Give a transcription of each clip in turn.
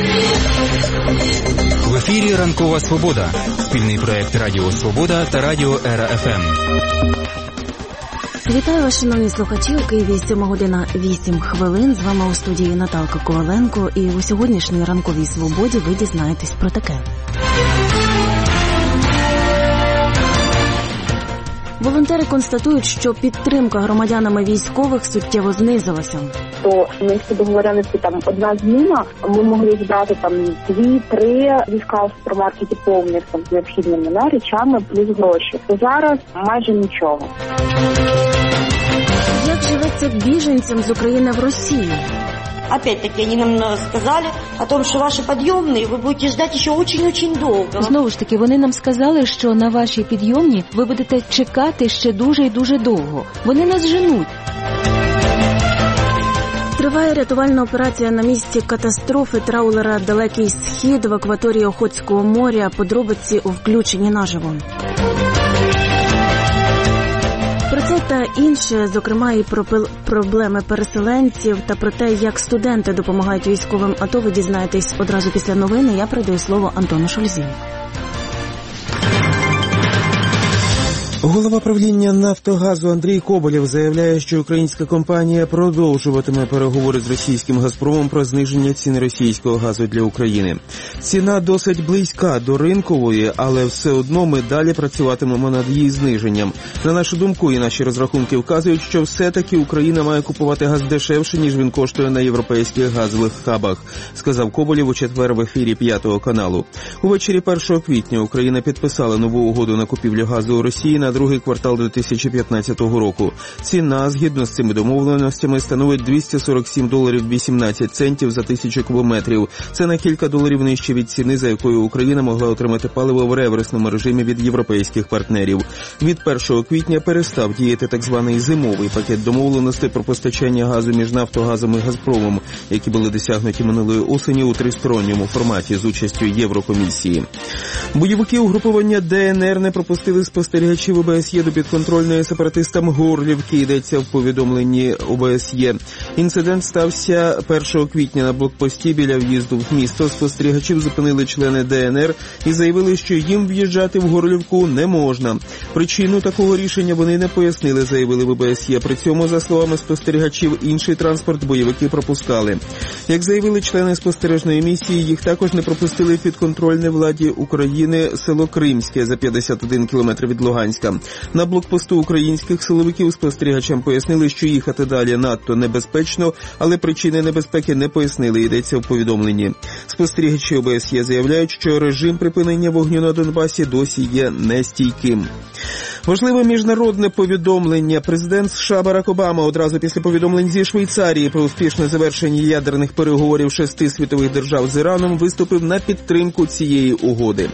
В ефірі «Ранкова Свобода». Спільний проєкт Радіо Свобода та Радіо Ера ФМ. Вітаю вас, шановні слухачі. У Києві 7 година 8 хвилин. З вами у студії Наталка Коваленко. І у сьогоднішній «Ранковій Свободі» ви дізнаєтесь про таке. Волонтери констатують, що підтримка громадянами військових суттєво знизилася. То ми всі договорилися, там одна зміна, ми могли збирати там 2-3 війська в супермаркеті повних там з необхідними речами плюс гроші. То зараз майже нічого. Як живеться біженцям з України в Росії? Опять-таки, они нам сказали о том, что ваши подъемные вы будете ждать еще очень-очень долго. Знову ж таки, вони нам сказали, що на вашій підйомні ви будете чекати ще дуже і дуже довго. Вони нас женуть. Триває рятувальна операція на місці катастрофи траулера «Далекий Схід» в акваторії Охотського моря. Подробиці у включенні наживо. Про це та інше, зокрема і про проблеми переселенців та про те, як студенти допомагають військовим АТО, ви дізнаєтесь одразу після новини. Я передаю слово Антону Шульзі. Голова правління «Нафтогазу» Андрій Коболєв заявляє, що українська компанія продовжуватиме переговори з російським «Газпромом» про зниження ціни російського газу для України. Ціна досить близька до ринкової, але все одно ми далі працюватимемо над її зниженням. На нашу думку і наші розрахунки вказують, що все-таки Україна має купувати газ дешевше, ніж він коштує на європейських газових хабах, сказав Коболєв у четвер в ефірі 5 каналу. Увечері 1 квітня Україна підписала нову угоду на купівлю газу у Росії на другий квартал 2015 року. Ціна, згідно з цими домовленостями, становить $247.18 за 1000 кубометрів. Це на кілька доларів нижче від ціни, за якою Україна могла отримати паливо в реверсному режимі від європейських партнерів. Від 1 квітня перестав діяти так званий зимовий пакет домовленостей про постачання газу між «Нафтогазом» і «Газпромом», які були досягнуті минулої осені у тристоронньому форматі з участю Єврокомісії. Бойовики угрупування ДНР не пропустили спостерігачів ОБСЄ до підконтрольної сепаратистам Горлівки, йдеться в повідомленні ОБСЄ. Інцидент стався 1 квітня на блокпості біля в'їзду в місто. Спостерігачів зупинили члени ДНР і заявили, що їм в'їжджати в Горлівку не можна. Причину такого рішення вони не пояснили, заявили в ОБСЄ. При цьому, за словами спостерігачів, інший транспорт бойовики пропускали. Як заявили члени спостережної місії, їх також не пропустили в підконтрольне владі України село Кримське за 51 кілометр від Луганська. На блокпосту українських силовиків спостерігачам пояснили, що їхати далі надто небезпечно, але причини небезпеки не пояснили, йдеться в повідомленні. Спостерігачі ОБСЄ заявляють, що режим припинення вогню на Донбасі досі є нестійким. Важливе міжнародне повідомлення. Президент США Барак Обама одразу після повідомлень зі Швейцарії про успішне завершення ядерних переговорів 6 світових держав з Іраном виступив на підтримку цієї угоди.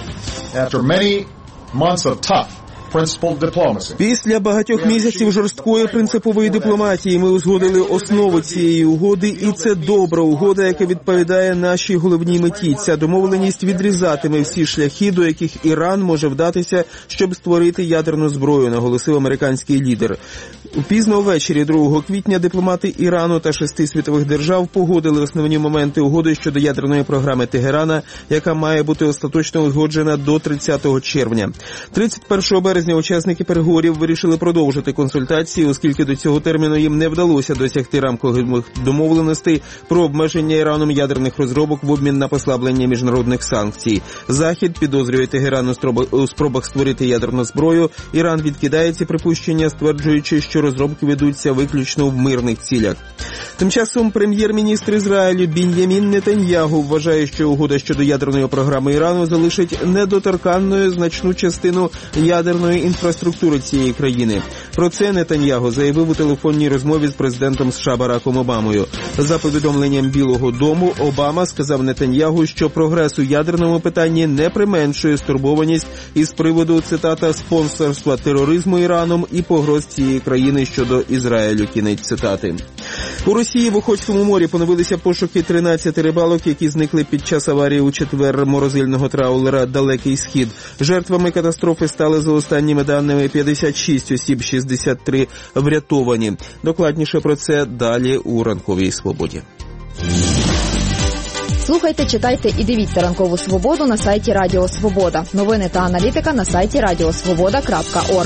Після багатьох місяців жорсткої принципової дипломатії ми узгодили основи цієї угоди, і це добра угода, яка відповідає нашій головній меті. Ця домовленість відрізатиме всі шляхи, до яких Іран може вдатися, щоб створити ядерну зброю, наголосив американський лідер. Пізно ввечері 2 квітня дипломати Ірану та 6 світових держав погодили основні моменти угоди щодо ядерної програми Тегерана, яка має бути остаточно узгоджена до 30 червня. 31 березня учасники переговорів вирішили продовжити консультації, оскільки до цього терміну їм не вдалося досягти рамкових домовленостей про обмеження Іраном ядерних розробок в обмін на послаблення міжнародних санкцій. Захід підозрює Тегеран у спробах створити ядерну зброю. Іран відкидає ці припущення, стверджуючи, що розробки ведуться виключно в мирних цілях. Тим часом прем'єр-міністр Ізраїлю Бін'ямін Нетаньягу вважає, що угода щодо ядерної програми Ірану залишить недоторканною значну частину ядерної інфраструктури цієї країни. Про це Нетаньягу заявив у телефонній розмові з президентом США Бараком Обамою. За повідомленням Білого дому, Обама сказав Нетаньягу, що прогрес у ядерному питанні не применшує стурбованість із приводу, цитата, спонсорства тероризму Іраном і погроз цієї країни щодо Ізраїлю, кінець цитати. У Росії в Охотському морі поновилися пошуки 13 рибалок, які зникли під час аварії у четвер морозильного траулера «Далекий Схід». Жертвами катастрофи стали, за останніми даними, 56 осіб, 63 врятовані. Докладніше про це далі у «Ранковій Свободі». Слухайте, читайте і дивіться «Ранкову Свободу» на сайті Радіо Свобода. Новини та аналітика на сайті radiosvoboda.org.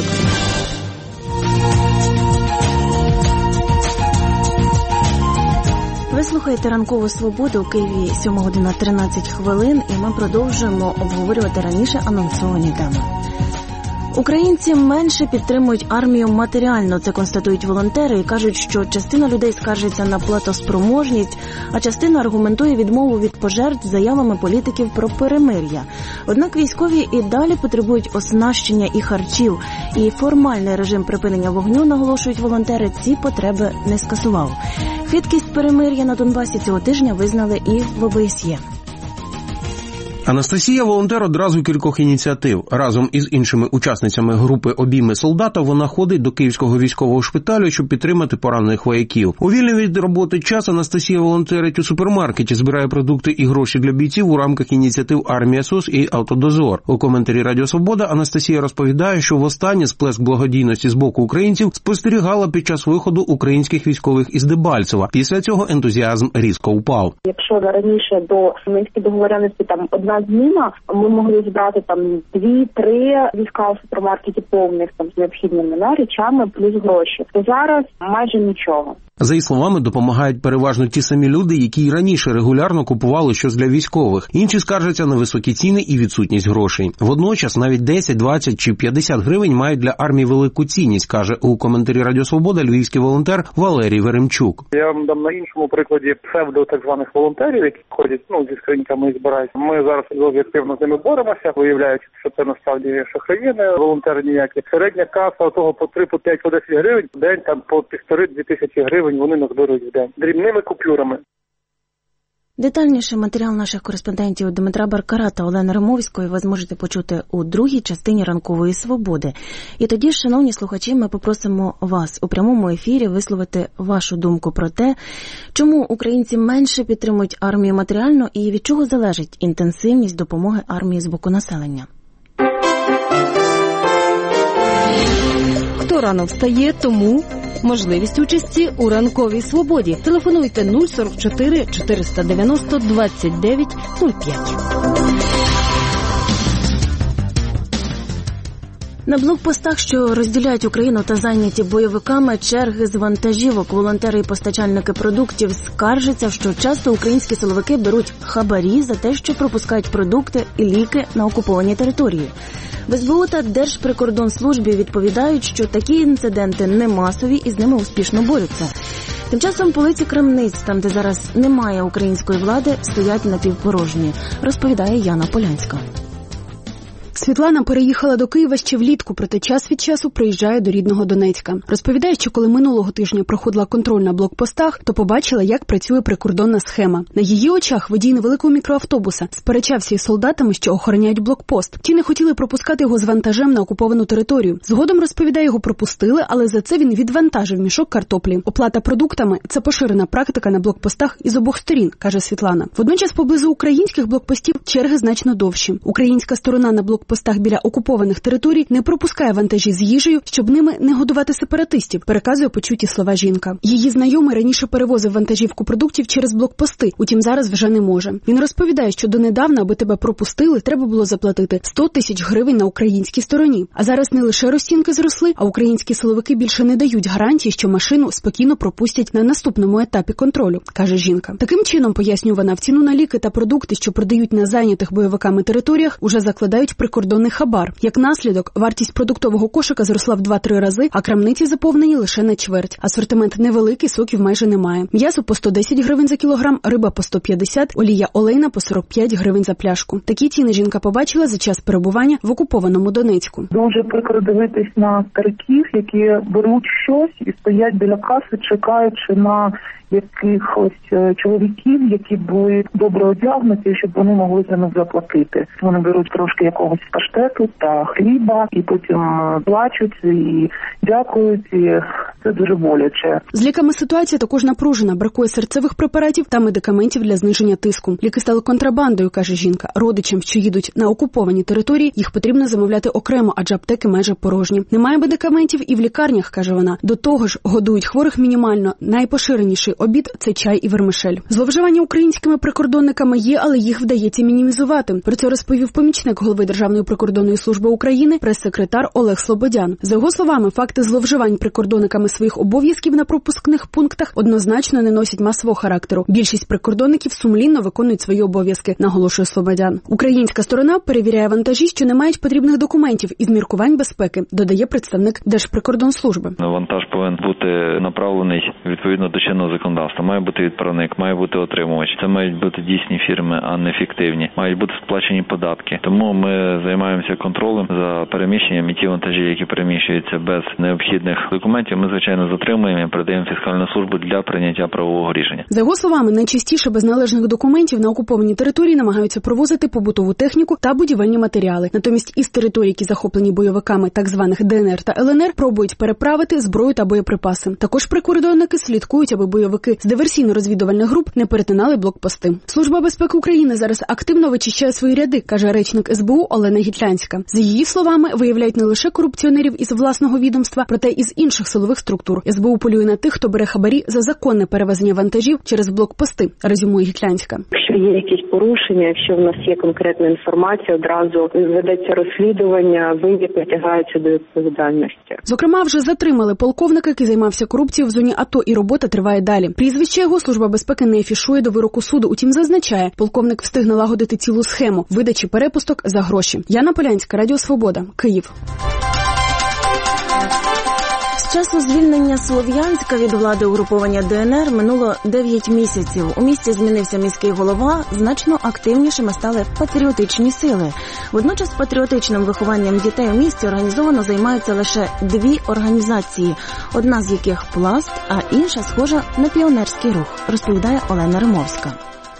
Ви слухаєте «Ранкову Свободу», у Києві 7:13, і ми продовжуємо обговорювати раніше анонсовані теми. Українці менше підтримують армію матеріально, це констатують волонтери і кажуть, що частина людей скаржиться на платоспроможність, а частина аргументує відмову від пожертв заявами політиків про перемир'я. Однак військові і далі потребують оснащення і харчів, і формальний режим припинення вогню, наголошують волонтери, ці потреби не скасував. Хиткість перемир'я на Донбасі цього тижня визнали і в ОБСЄ. Анастасія – волонтер одразу кількох ініціатив. Разом із іншими учасницями групи «Обійми солдата» вона ходить до Київського військового шпиталю, щоб підтримати поранених вояків. У вільний від роботи час Анастасія волонтерить у супермаркеті, збирає продукти і гроші для бійців у рамках ініціатив «Армія СОС» і «Автодозор». У коментарі «Радіо Свобода» Анастасія розповідає, що востаннє сплеск благодійності з боку українців спостерігала під час виходу українських військових із Дебальцева. Після цього ентузіазм різко упав. Якщо раніше до Мінської договоренності одна зміна, ми могли збрати 2-3 війська у супермаркеті повних з необхідними речами плюс гроші, то зараз майже нічого. За її словами, допомагають переважно ті самі люди, які й раніше регулярно купували щось для військових. Інші скаржаться на високі ціни і відсутність грошей. Водночас навіть 10, 20 чи 50 гривень мають для армії велику цінність, каже у коментарі Радіо Свобода львівський волонтер Валерій Веремчук. Я вам дам на іншому прикладі псевдо так званих волонтерів, які ходять зі скриньками і збирають. Ми зараз дуже активно з ними боремося, виявляючи, що це насправді шахраїни, волонтери ніякі. Середня каса того по 3, по 5, по 10 гривень в день, по 1,5-2 тисячі гривень вони назбирають в день. Дрібними купюрами. Детальніше матеріал наших кореспондентів Дмитра Баркара та Олени Римовської ви зможете почути у другій частині «Ранкової Свободи». І тоді, шановні слухачі, ми попросимо вас у прямому ефірі висловити вашу думку про те, чому українці менше підтримують армію матеріально і від чого залежить інтенсивність допомоги армії з боку населення. Хто рано встає, тому можливість участі у «Ранковій Свободі». Телефонуйте 044 490 29 05. На блокпостах, що розділяють Україну та зайняті бойовиками, черги з вантажівок, волонтери і постачальники продуктів скаржаться, що часто українські силовики беруть хабарі за те, що пропускають продукти і ліки на окуповані території. В СБУ та Держприкордонслужбі відповідають, що такі інциденти не масові і з ними успішно борються. Тим часом полиці крамниць, там де зараз немає української влади, стоять напівпорожні, розповідає Яна Полянська. Світлана переїхала до Києва ще влітку, проте час від часу приїжджає до рідного Донецька. Розповідає, що коли минулого тижня проходила контроль на блокпостах, то побачила, як працює прикордонна схема. На її очах водій невеликого мікроавтобуса сперечався із солдатами, що охороняють блокпост. Ті не хотіли пропускати його з вантажем на окуповану територію. Згодом, розповідає, його пропустили, але за це він відвантажив мішок картоплі. Оплата продуктами – це поширена практика на блокпостах із обох сторін, каже Світлана. Водночас поблизу українських блокпостів черги значно довші. Українська сторона на блокпостах біля окупованих територій не пропускає вантажі з їжею, щоб ними не годувати сепаратистів, переказує почуті слова жінка. Її знайомий раніше перевозив вантажівку продуктів через блокпости, утім зараз вже не може. Він розповідає, що донедавна, аби тебе пропустили, треба було заплатити 100 тисяч гривень на українській стороні. А зараз не лише розцінки зросли, а українські силовики більше не дають гарантії, що машину спокійно пропустять на наступному етапі контролю, каже жінка. Таким чином, пояснює вона, в ціну на ліки та продукти, що продають на зайнятих бойовиками територіях, уже закладають прикордонний хабар. Як наслідок, вартість продуктового кошика зросла в 2-3 рази, а крамниці заповнені лише на чверть. Асортимент невеликий, соків майже немає. М'ясо по 110 гривень за кілограм, риба по 150, олія олейна по 45 гривень за пляшку. Такі ціни жінка побачила за час перебування в окупованому Донецьку. Дуже прикро дивитись на стариків, які беруть щось і стоять біля каси, чекаючи на якихось чоловіків, які були добре одягнуті, щоб вони могли за них заплатити. Вони беруть трошки якогось паштету та хліба, і потім плачуть і дякують, і Це дуже боляче. З ліками ситуація також напружена. Бракує серцевих препаратів та медикаментів для зниження тиску. Ліки стали контрабандою, каже жінка. Родичам, що їдуть на окуповані території, їх потрібно замовляти окремо, адже аптеки майже порожні. Немає медикаментів і в лікарнях, каже вона. До того ж, годують хворих мінімально. Найпоширеніший обід – це чай і вермишель. Зловживання українськими прикордонниками є, але їх вдається мінімізувати. Про це розповів помічник голови Державної прикордонної служби України, прес-секретар Олег Слободян. За його словами, факти зловживань прикордонниками своїх обов'язків на пропускних пунктах однозначно не носять масового характеру. Більшість прикордонників сумлінно виконують свої обов'язки, наголошує Слободян. Українська сторона перевіряє вантажі, що не мають потрібних документів із міркувань безпеки, додає представник Держприкордонслужби. Вантаж повинен бути направлений відповідно до чинного законодавства. Має бути відправник, має бути отримувач. Це мають бути дійсні фірми, а не фіктивні. Мають бути сплачені податки. Тому ми займаємося контролем за переміщенням, і ті вантажі, які переміщуються без необхідних документів, ми, звичайно, затримуємо і передаємо в фіскальну службу для прийняття правового рішення. За його словами, найчастіше без належних документів на окуповані території намагаються провозити побутову техніку та будівельні матеріали. Натомість із територій, які захоплені бойовиками так званих ДНР та ЛНР, пробують переправити зброю та боєприпаси. Також прикордонники слідкують, аби бойовики з диверсійно-розвідувальних груп не перетинали блокпости. Служба безпеки України зараз активно вичищає свої ряди, каже речник СБУ Олена Гітлянська. За її словами, виявляють не лише корупціонерів із власного відомства, проте і з інших силових структур. СБУ полює на тих, хто бере хабарі за законне перевезення вантажів через блокпости, резюмує Гітлянська. Якщо є якісь порушення, якщо в нас є конкретна інформація, одразу ведеться розслідування, винні притягаються до відповідальності. Зокрема, вже затримали полковника, який займався корупцією в зоні АТО, і робота триває далі. Прізвище його Служба безпеки не афішує до вироку суду, утім зазначає, полковник встиг налагодити цілу схему видачі перепусток за гроші. Яна Полянська, Радіо Свобода, Київ. З часу звільнення Слов'янська від влади угруповання ДНР минуло 9 місяців. У місті змінився міський голова, значно активнішими стали патріотичні сили. Водночас патріотичним вихованням дітей у місті організовано займаються лише 2 організації, одна з яких «Пласт», а інша схожа на піонерський рух, розповідає Олена Римовська.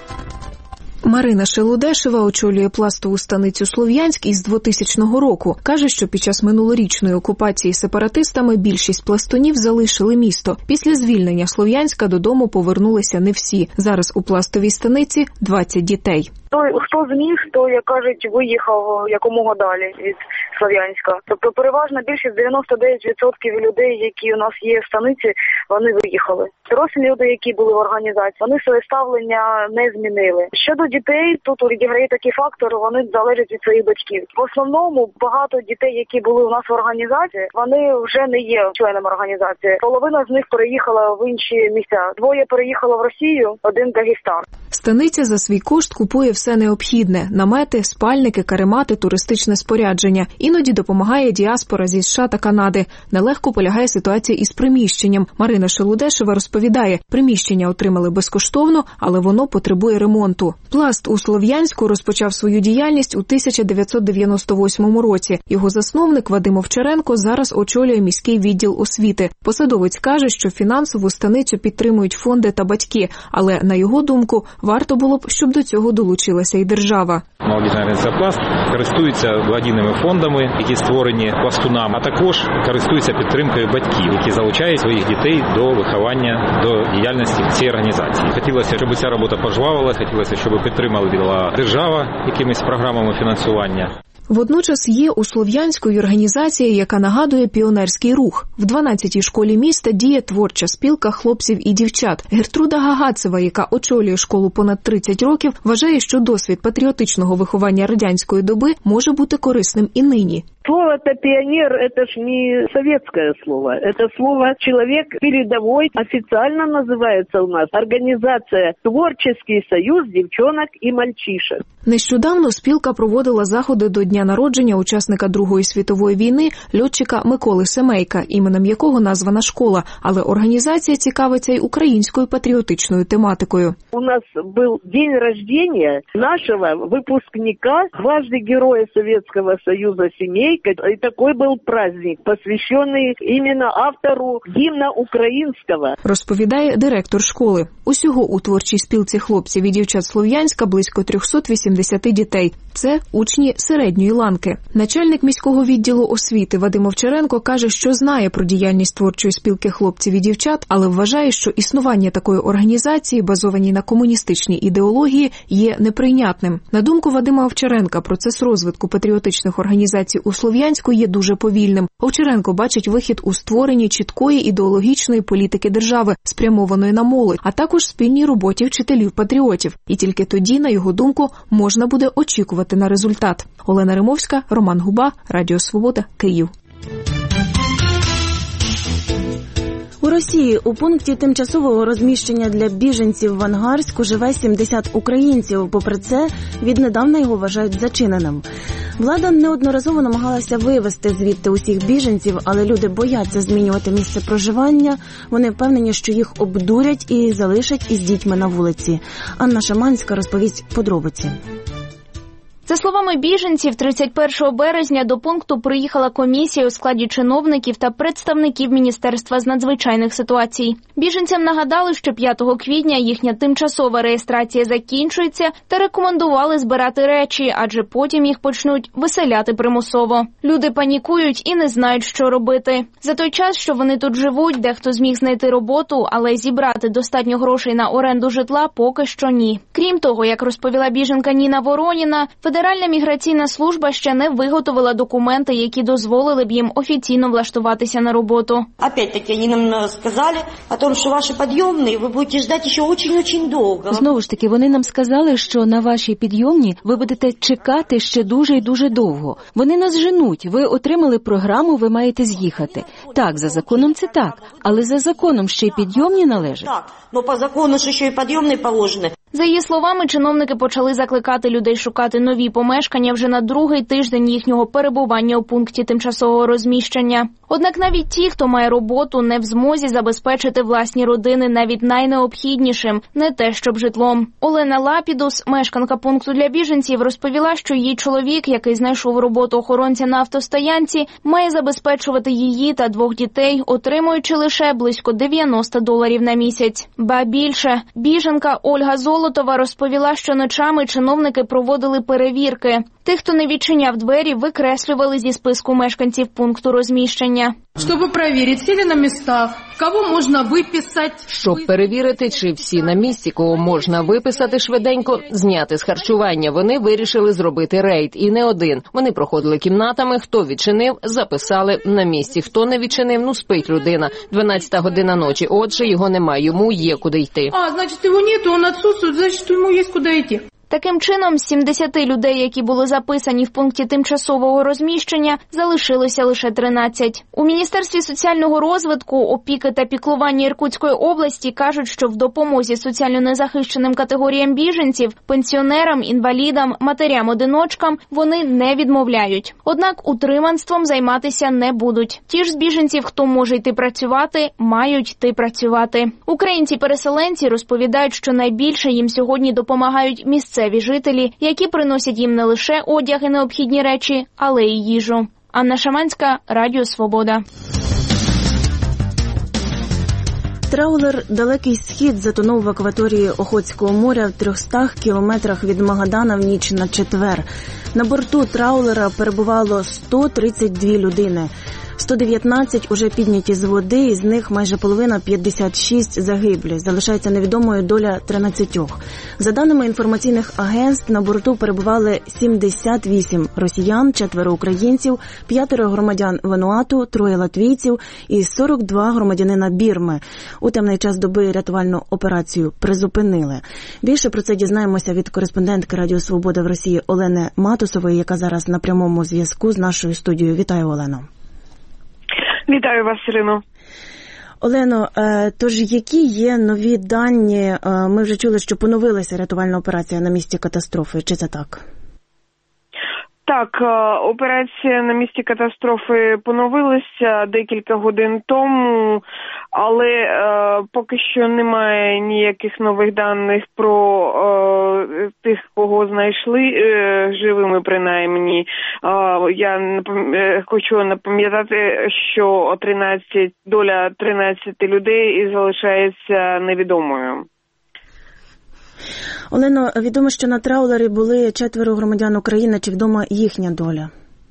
Марина Шелудешева очолює пластову станицю Слов'янськ із 2000 року. Каже, що під час минулорічної окупації сепаратистами більшість пластунів залишили місто. Після звільнення Слов'янська додому повернулися не всі. Зараз у пластовій станиці 20 дітей. Хто зміг, то, як кажуть, виїхав якомога далі від Слов'янська. Тобто переважна більшість, 99% людей, які у нас є в станиці, вони виїхали. Дорослі люди, які були в організації, вони своє ставлення не змінили. Щодо дітей, тут відіграє такий фактор, вони залежать від своїх батьків. В основному багато дітей, які були у нас в організації, вони вже не є членами організації. Половина з них переїхала в інші місця. 2 переїхало в Росію, 1 в Дагестан. Станиця за свій кошт купує все необхідне – намети, спальники, каремати, туристичне спорядження. Іноді допомагає діаспора зі США та Канади. Нелегко полягає ситуація із приміщенням. Марина Шелудешева розповідає, приміщення отримали безкоштовно, але воно потребує ремонту. Пласт у Слов'янську розпочав свою діяльність у 1998 році. Його засновник Вадим Овчаренко зараз очолює міський відділ освіти. Посадовець каже, що фінансову станицю підтримують фонди та батьки, але, на його думку, варто було б, щоб до цього долучилася і держава. Молодіжна організація «Пласт» користується благодійними фондами, які створені пластунам, а також користується підтримкою батьків, які залучають своїх дітей до виховання, до діяльності цієї організації. Хотілося, щоб ця робота пожвавилася, хотілося, щоб підтримала держава якимись програмами фінансування. Водночас є у Слов'янську й організація, яка нагадує піонерський рух. В 12-й школі міста діє творча спілка хлопців і дівчат. Гертруда Гагацева, яка очолює школу понад 30 років, вважає, що досвід патріотичного виховання радянської доби може бути корисним і нині. Слово-то пионер – это ж не советское слово. Это слово «человек передовой». Официально называется у нас организация «Творческий союз девчонок и мальчишек». Нещодавно спілка проводила заходи до дня народження учасника Другої світової війни, льотчика Миколи Семейка, іменем якого названа школа, але організація цікавиться й українською патріотичною тематикою. У нас був день рождения нашого випускника, дважды Героя Советского Союза Семейки, линейка. И такой был праздник, посвященный именно автору гимна украинского. Розповідає директор школи. Усього у творчій спілці хлопців і дівчат Слов'янська близько 380 дітей. Це учні середньої ланки. Начальник міського відділу освіти Вадим Овчаренко каже, що знає про діяльність творчої спілки хлопців і дівчат, але вважає, що існування такої організації, базованій на комуністичній ідеології, є неприйнятним. На думку Вадима Овчаренка, процес розвитку патріотичних організацій у Слов'янську є дуже повільним. Овчаренко бачить вихід у створенні чіткої ідеологічної політики держави, спрямованої на молодь, а також спільній роботі вчителів-патріотів. І тільки тоді, на його думку, можна буде очікувати на результат. Олена Римовська, Роман Губа, Радіо Свобода, Київ. У Росії у пункті тимчасового розміщення для біженців в Ангарську живе 70 українців. Попри це, віднедавна його вважають зачиненим. Влада неодноразово намагалася вивезти звідти усіх біженців, але люди бояться змінювати місце проживання. Вони впевнені, що їх обдурять і залишать із дітьми на вулиці. Анна Шаманська розповість подробиці. За словами біженців, 31 березня до пункту приїхала комісія у складі чиновників та представників Міністерства з надзвичайних ситуацій. Біженцям нагадали, що 5 квітня їхня тимчасова реєстрація закінчується та рекомендували збирати речі, адже потім їх почнуть виселяти примусово. Люди панікують і не знають, що робити. За той час, що вони тут живуть, дехто зміг знайти роботу, але зібрати достатньо грошей на оренду житла поки що ні. Крім того, як розповіла біженка Ніна Вороніна, Федеральна міграційна служба ще не виготовила документи, які дозволили б їм офіційно влаштуватися на роботу. Опять-таки, вони нам сказали о том, що ваші підйомні ви будете чекати ще дуже-дуже довго. Знову ж таки, вони нам сказали, що на вашій підйомні ви будете чекати ще дуже і дуже довго. Вони нас женуть. Ви отримали програму, ви маєте з'їхати. Так, за законом це так, але за законом ще й підйомні належать. Так, але по закону ще й підйомні положені. За її словами, чиновники почали закликати людей шукати нові помешкання вже на другий тиждень їхнього перебування у пункті тимчасового розміщення. Однак навіть ті, хто має роботу, не в змозі забезпечити власні родини навіть найнеобхіднішим, не те щоб житлом. Олена Лапідус, мешканка пункту для біженців, розповіла, що її чоловік, який знайшов роботу охоронця на автостоянці, має забезпечувати її та 2 дітей, отримуючи лише близько $90 на місяць. Ба більше, біженка Ольга Золотова розповіла, що ночами чиновники проводили перевірки. Тих, хто не відчиняв двері, викреслювали зі списку мешканців пункту розміщення. Щоб перевірити, всі ли на місцях, кого можна виписати. Щоб перевірити, чи всі на місці, кого можна виписати швиденько, зняти з харчування. Вони вирішили зробити рейд, і не один. Вони проходили кімнатами, хто відчинив, записали на місці. Хто не відчинив, спить людина. 12 година ночі, отже, його немає, йому є куди йти. Значить, його нету, він відсутствує, значить, йому є куди йти. Таким чином, з 70 людей, які були записані в пункті тимчасового розміщення, залишилося лише 13. У Міністерстві соціального розвитку, опіки та піклування Іркутської області кажуть, що в допомозі соціально незахищеним категоріям біженців, пенсіонерам, інвалідам, матерям-одиночкам вони не відмовляють. Однак утриманством займатися не будуть. Ті ж з біженців, хто може йти працювати, мають йти працювати. Українці-переселенці розповідають, що найбільше їм сьогодні допомагають місцеві жителі, які приносять їм не лише одяг і необхідні речі, але й їжу. Анна Шаманська, Радіо Свобода. Траулер «Далекий Схід» затонув в акваторії Охотського моря в 300 кілометрах від Магадана в ніч на четвер. На борту траулера перебувало 132 людини. 119 уже підняті з води, із них майже половина, 56, загиблі. Залишається невідомою доля 13. За даними інформаційних агентств, на борту перебували 78 росіян, 4 українців, 5 громадян Вануату, 3 латвійців і 42 громадянина Бірми. У темний час доби рятувальну операцію призупинили. Більше про це дізнаємося від кореспондентки Радіо Свобода в Росії Олени Матусової, яка зараз на прямому зв'язку з нашою студією. Вітаю, Олено. Вітаю вас, Ірино. Олено, тож які є нові дані? Ми вже чули, що поновилася рятувальна операція на місці катастрофи. Чи це так? Так, операція на місці катастрофи поновилася декілька годин тому, але поки що немає ніяких нових даних про тих, кого знайшли, живими принаймні. Я хочу напам'ятати, що доля 13 людей залишається невідомою. Олено, відомо, що на траулері були 4 громадян України. Чи відома їхня доля?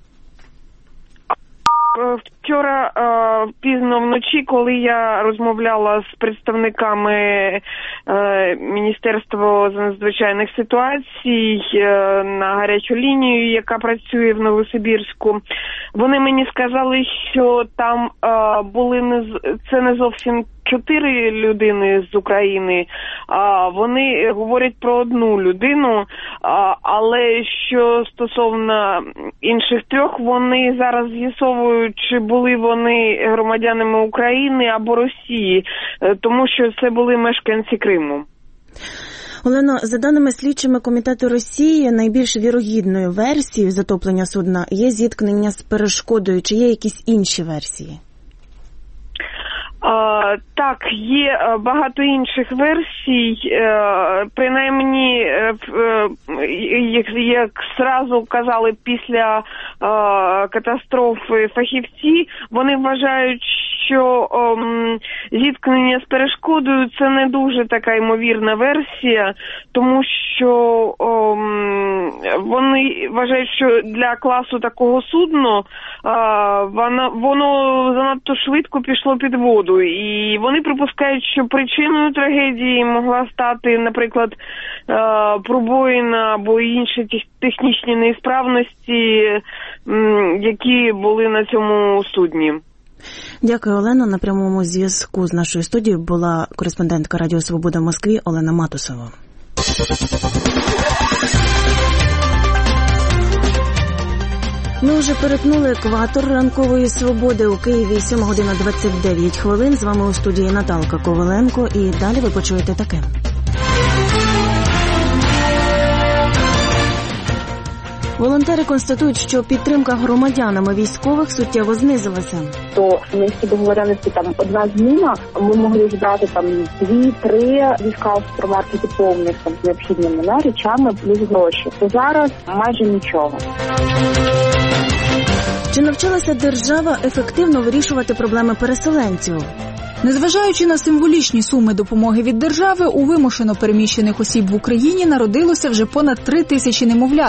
Вчора пізно вночі, коли я розмовляла з представниками Міністерства з надзвичайних ситуацій на гарячу лінію, яка працює в Новосибірську, вони мені сказали, що там це не зовсім 4 людини з України, вони говорять про 1 людину, але що стосовно інших 3, вони зараз з'ясовують, чи були вони громадянами України або Росії, тому що це були мешканці Криму. Олено, за даними слідчими комітету Росії, найбільш вірогідною версією затоплення судна є зіткнення з перешкодою. Чи є якісь інші версії? Так, є багато інших версій, принаймні, як зразу казали після катастрофи фахівці, вони вважають, що зіткнення з перешкодою – це не дуже така ймовірна версія, тому що вони вважають, що для класу такого судна воно занадто швидко пішло під воду. І вони припускають, що причиною трагедії могла стати, наприклад, пробоїна або інші технічні неісправності, які були на цьому судні. Дякую, Олено. На прямому зв'язку з нашою студією була кореспондентка Радіо Свобода в Москві Олена Матусова. Ми вже перетнули екватор ранкової свободи. У Києві 7 година 29 хвилин. З вами у студії Наталка Коваленко. І далі ви почуєте таке. Волонтери констатують, що підтримка громадянами військових суттєво знизилася. То в місті договоренності там 1 зміна, ми могли здати там 2-3 війська в супермаркеті повних там, з необхідними речами плюс гроші. То зараз майже нічого. Чи навчилася держава ефективно вирішувати проблеми переселенців? Незважаючи на символічні суми допомоги від держави, у вимушено переміщених осіб в Україні народилося вже понад 3 тисячі немовлят.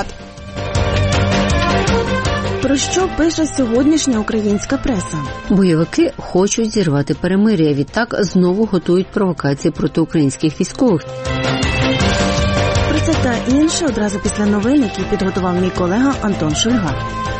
Про що пише сьогоднішня українська преса? Бойовики хочуть зірвати перемир'я, відтак знову готують провокації проти українських військових. Про це та інше одразу після новин, які підготував мій колега Антон Шульга.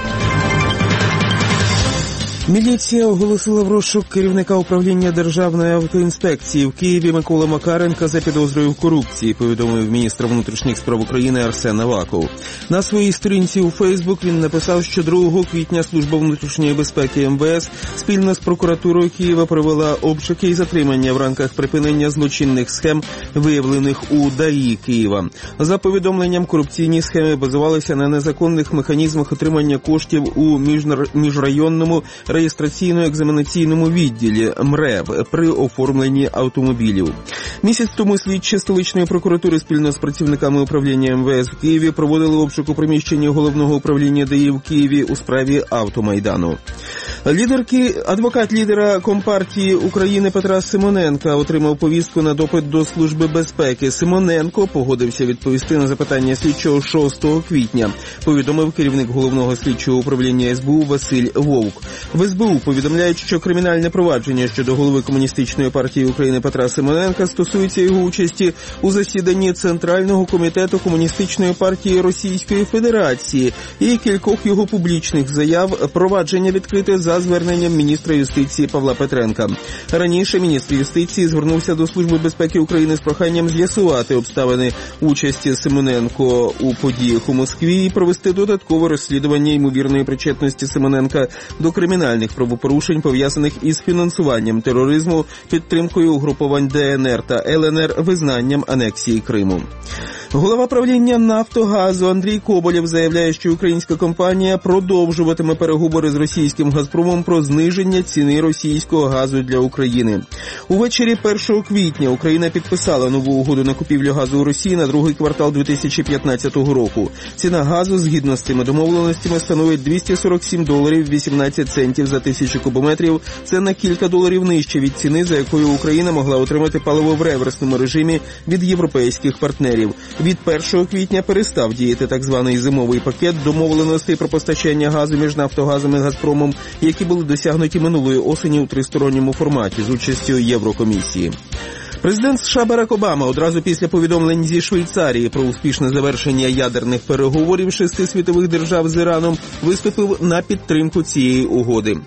Міліція оголосила в розшук керівника управління Державної автоінспекції в Києві Миколи Макаренка за підозрою в корупції, повідомив міністр внутрішніх справ України Арсен Аваков. На своїй сторінці у Фейсбук він написав, що 2 квітня Служба внутрішньої безпеки МВС спільно з прокуратурою Києва провела обшуки і затримання в рамках припинення злочинних схем, виявлених у ДАІ Києва. За повідомленням, корупційні схеми базувалися на незаконних механізмах отримання коштів у міжрайонному реєстраційно-екзаменаційному відділі МРЕВ при оформленні автомобілів. Місяць тому слідчі столичної прокуратури спільно з працівниками управління МВС в Києві проводили обшук у приміщенні головного управління ДАІ в Києві у справі Автомайдану. Адвокат лідера Компартії України Петра Симоненка отримав повістку на допит до Служби безпеки. Симоненко погодився відповісти на запитання слідчого 6 квітня, повідомив керівник головного слідчого управління СБУ Василь Вовк. В СБУ повідомляють, що кримінальне провадження щодо голови Комуністичної партії України Петра Симоненка стосується його участі у засіданні Центрального комітету Комуністичної партії Російської Федерації і кількох його публічних заяв. Провадження відкрите за зверненням міністра юстиції Павла Петренка. Раніше міністр юстиції звернувся до Служби безпеки України з проханням з'ясувати обставини участі Симоненко у подіях у Москві і провести додаткове розслідування ймовірної причетності Симоненка до кримінальних правопорушень, пов'язаних із фінансуванням тероризму, підтримкою угрупувань ДНР та ЛНР, визнанням анексії Криму. Голова правління «Нафтогазу» Андрій Коболєв заявляє, що українська компанія продовжуватиме переговори з російським «Газпромом» про зниження ціни російського газу для України. Увечері 1 квітня Україна підписала нову угоду на купівлю газу у Росії на другий квартал 2015 року. Ціна газу, згідно з цими домовленостями, становить $247.18 за 1000 кубометрів. Це на кілька доларів нижче від ціни, за якою Україна могла отримати паливо в реверсному режимі від європейських партнерів. Від 1 квітня перестав діяти так званий зимовий пакет домовленостей про постачання газу між «Нафтогазом» і «Газпромом», які були досягнуті минулої осені у тристоронньому форматі з участю Єврокомісії. Президент США Барак Обама одразу після повідомлень зі Швейцарії про успішне завершення ядерних переговорів 6 світових держав з Іраном виступив на підтримку цієї угоди.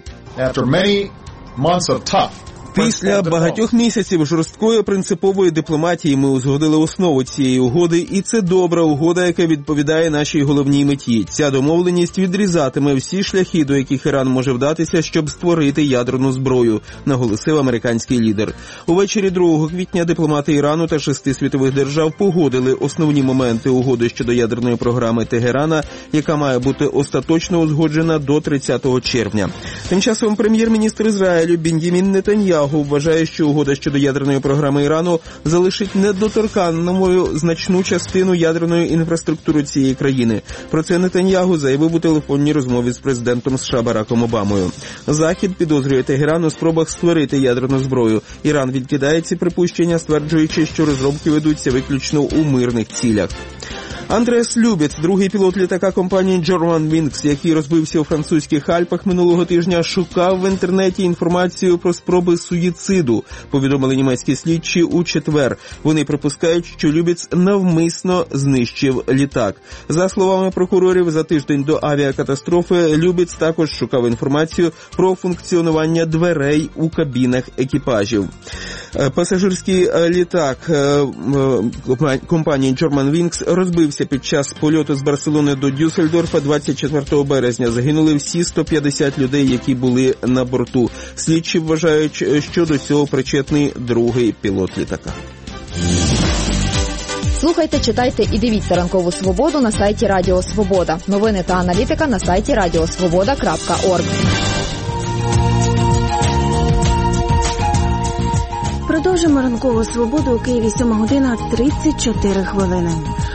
Після багатьох місяців жорсткої принципової дипломатії ми узгодили основу цієї угоди, і це добра угода, яка відповідає нашій головній меті. Ця домовленість відрізатиме всі шляхи, до яких Іран може вдатися, щоб створити ядерну зброю, наголосив американський лідер. Увечері 2 квітня дипломати Ірану та 6 світових держав погодили основні моменти угоди щодо ядерної програми Тегерана, яка має бути остаточно узгоджена до 30 червня. Тим часом прем'єр-міністр Ізраїлю Бен'ямін Нетаньяху вважає, що угода щодо ядерної програми Ірану залишить недоторканною значну частину ядерної інфраструктури цієї країни. Про це Нетаньяху заявив у телефонній розмові з президентом США Бараком Обамою. Захід підозрює Тегеран у спробах створити ядерну зброю. Іран відкидає ці припущення, стверджуючи, що розробки ведуться виключно у мирних цілях. Андреас Любец, другий пілот літака компанії Germanwings, який розбився у французьких Альпах минулого тижня, шукав в інтернеті інформацію про спроби суїциду, повідомили німецькі слідчі у четвер. Вони припускають, що Любец навмисно знищив літак. За словами прокурорів, за тиждень до авіакатастрофи Любец також шукав інформацію про функціонування дверей у кабінах екіпажів. Пасажирський літак компанії Germanwings розбився під час польоту з Барселони до Дюссельдорфа 24 березня. Загинули всі 150 людей, які були на борту. Слідчі вважають, що до цього причетний другий пілот літака. Слухайте, читайте і дивіться «Ранкову свободу» на сайті Радіо Свобода. Новини та аналітика на сайті radiosvoboda.org. Продовжимо «Ранкову свободу» у Києві 7 година 34 хвилини.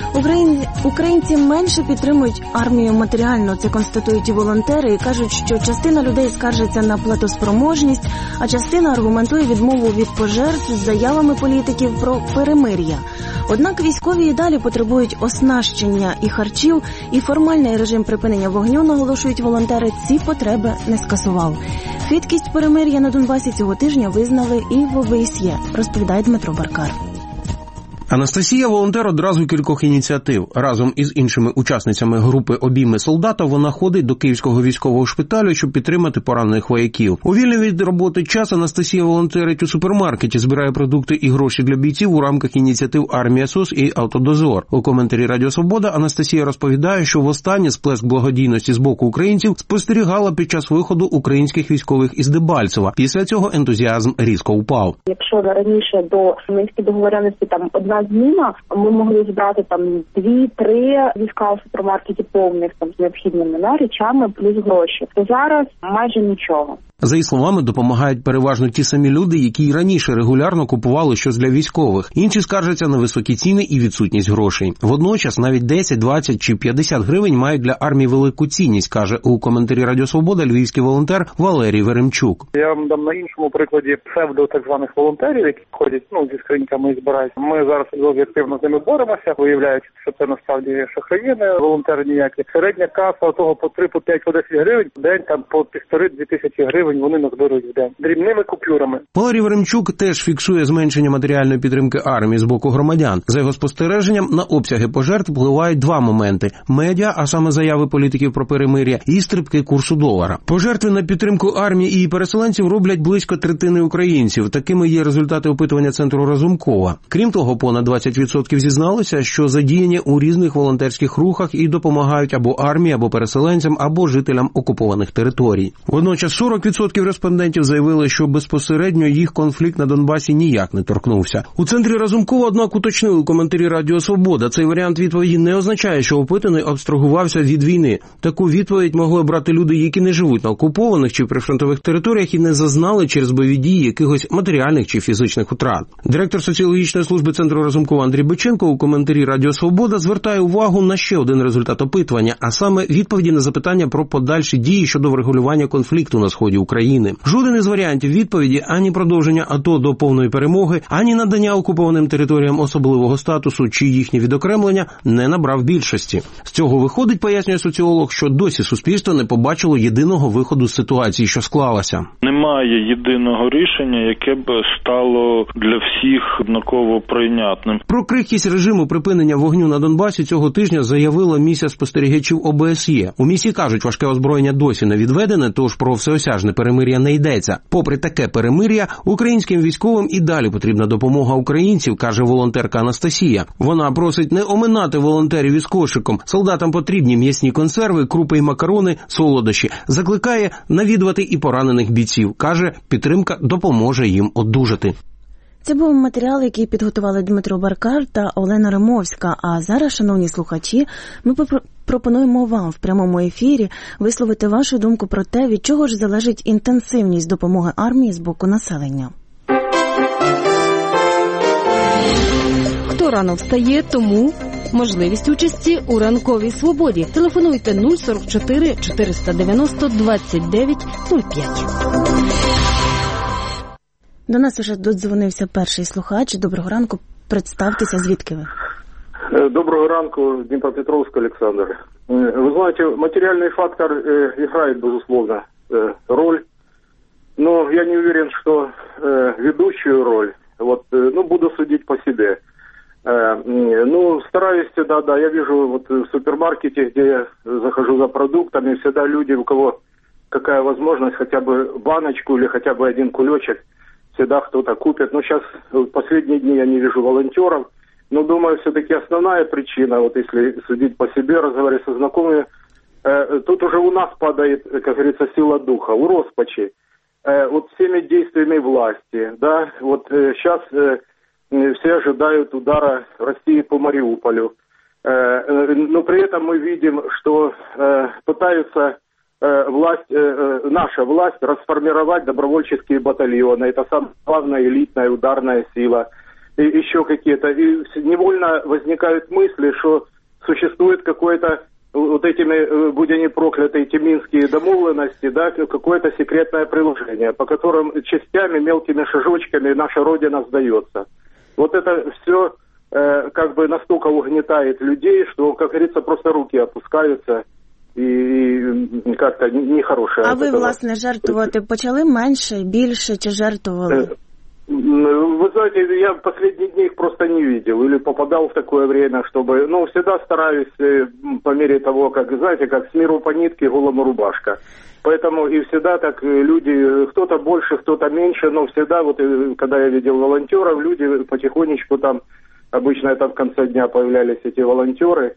Українці менше підтримують армію матеріально, це констатують і волонтери, і кажуть, що частина людей скаржиться на платоспроможність, а частина аргументує відмову від пожертв з заявами політиків про перемир'я. Однак військові і далі потребують оснащення і харчів, і формальний режим припинення вогню, наголошують волонтери, ці потреби не скасував. Хиткість перемир'я на Донбасі цього тижня визнали і в ОБСЄ, розповідає Дмитро Баркар. Анастасія – волонтер одразу кількох ініціатив. Разом із іншими учасницями групи «Обійми солдата» вона ходить до Київського військового шпиталю, щоб підтримати поранених вояків. У вільний від роботи час Анастасія волонтерить у супермаркеті, збирає продукти і гроші для бійців у рамках ініціатив «Армія СОС» і «Автодозор». У коментарі «Радіо Свобода» Анастасія розповідає, що востаннє сплеск благодійності з боку українців спостерігала під час виходу українських військових із Дебальцева. Після цього ентузіазм різко упав. Якщо раніше до Мінської договоренності там одна зміна, ми могли збрати там 2-3 війська в супермаркеті повних там з необхідними речами плюс гроші. То зараз майже нічого. За її словами, допомагають переважно ті самі люди, які й раніше регулярно купували щось для військових. Інші скаржаться на високі ціни і відсутність грошей. Водночас навіть 10, 20 чи 50 гривень мають для армії велику цінність, каже у коментарі Радіо Свобода львівський волонтер Валерій Веремчук. Я вам дам на іншому прикладі псевдо так званих волонтерів, які ходять зі скриньками і збирають. Ми зараз дуже активно з ними боремося, виявляючи, що це насправді шахраїни, волонтери ніякі. Середня каса того по 3, по 5, по 10 гривень, в день там по 1,5-2 тисячі гривень вони назбирують в день. Дрібними купюрами. Валерій Веремчук теж фіксує зменшення матеріальної підтримки армії з боку громадян. За його спостереженням, на обсяги пожертв впливають два моменти – медіа, а саме заяви політиків про перемир'я, і стрибки курсу долара. Пожертви на підтримку армії і переселенців роблять близько третини українців. Такими є результати опитування Центру Разумкова. Крім того, понад 20% зізналися, що задіяні у різних волонтерських рухах і допомагають або армії, або переселенцям, або жителям окупованих територій. Водночас 40% 40% респондентів заявили, що безпосередньо їх конфлікт на Донбасі ніяк не торкнувся. У центрі Разумкова, однак, уточнили у коментарі Радіо Свобода. Цей варіант відповіді не означає, що опитаний абстрагувався від війни. Таку відповідь могли брати люди, які не живуть на окупованих чи прифронтових територіях і не зазнали через бойові дії якихось матеріальних чи фізичних втрат. Директор соціологічної служби центру Разумкова Андрій Биченко у коментарі Радіо Свобода звертає увагу на ще один результат опитування, а саме відповіді на запитання про подальші дії щодо врегулювання конфлікту на сході України. Жоден із варіантів відповіді ані продовження АТО до повної перемоги, ані надання окупованим територіям особливого статусу чи їхнє відокремлення не набрав більшості. З цього виходить, пояснює соціолог, що досі суспільство не побачило єдиного виходу з ситуації, що склалася. Немає єдиного рішення, яке б стало для всіх однаково прийнятним. Про крихкість режиму припинення вогню на Донбасі цього тижня заявила місія спостерігачів ОБСЄ. У місії кажуть, важке озброєння досі не відведене, тож про всеосяжне перемир'я не йдеться. Попри таке перемир'я, українським військовим і далі потрібна допомога українців, каже волонтерка Анастасія. Вона просить не оминати волонтерів із кошиком. Солдатам потрібні м'ясні консерви, крупи й макарони, солодощі. Закликає навідувати і поранених бійців. Каже, підтримка допоможе їм одужати. Це був матеріал, який підготували Дмитро Баркар та Олена Римовська. А зараз, шановні слухачі, ми пропонуємо вам в прямому ефірі висловити вашу думку про те, від чого ж залежить інтенсивність допомоги армії з боку населення. Хто рано встає, тому можливість участі у ранковій свободі. Телефонуйте 044 490 29 05. До нас уже додзвонився перший слухач. Доброго ранку. Представтеся, звідки ви? Доброго ранку, Днепропетровск, Александр. Вы знаете, материальный фактор играет, безусловно, роль, но я не уверен, что ведущую роль. Буду судить по себе. Стараюсь всегда, я вижу в супермаркете, где я захожу за продуктами, всегда люди, у кого какая возможность, хотя бы баночку или хотя бы один кулечек, всегда кто-то купит. Сейчас в последние дни я не вижу волонтеров, но думаю, все-таки основная причина, если судить по себе, разговаривать со знакомыми, тут уже у нас падает, как говорится, сила духа, у роспачи. Всеми действиями власти, сейчас все ожидают удара России по Мариуполю. Но при этом мы видим, что пытаются наша власть расформировать добровольческие батальоны. Это самая главная элитная ударная сила. И еще какие-то. И невольно возникают мысли, что существует какое-то, этими, будь они прокляты, эти минские домовленности, какое-то секретное приложение, по которым частями, мелкими шажочками наша Родина сдается. Это все настолько угнетает людей, что, как говорится, просто руки опускаются. І як-то нехороше. А ви, власне, жертвувати почали менше, більше, чи жертвували? Вы знаете, я в последние дни их просто не видел или попадал в такое время, чтобы... всегда стараюсь по мере того, как с миру по нитке, голому рубашка. Поэтому и всегда так люди, кто-то больше, кто-то меньше, но всегда, когда я видел волонтеров, люди потихонечку там, обычно в конце дня появлялись эти волонтеры.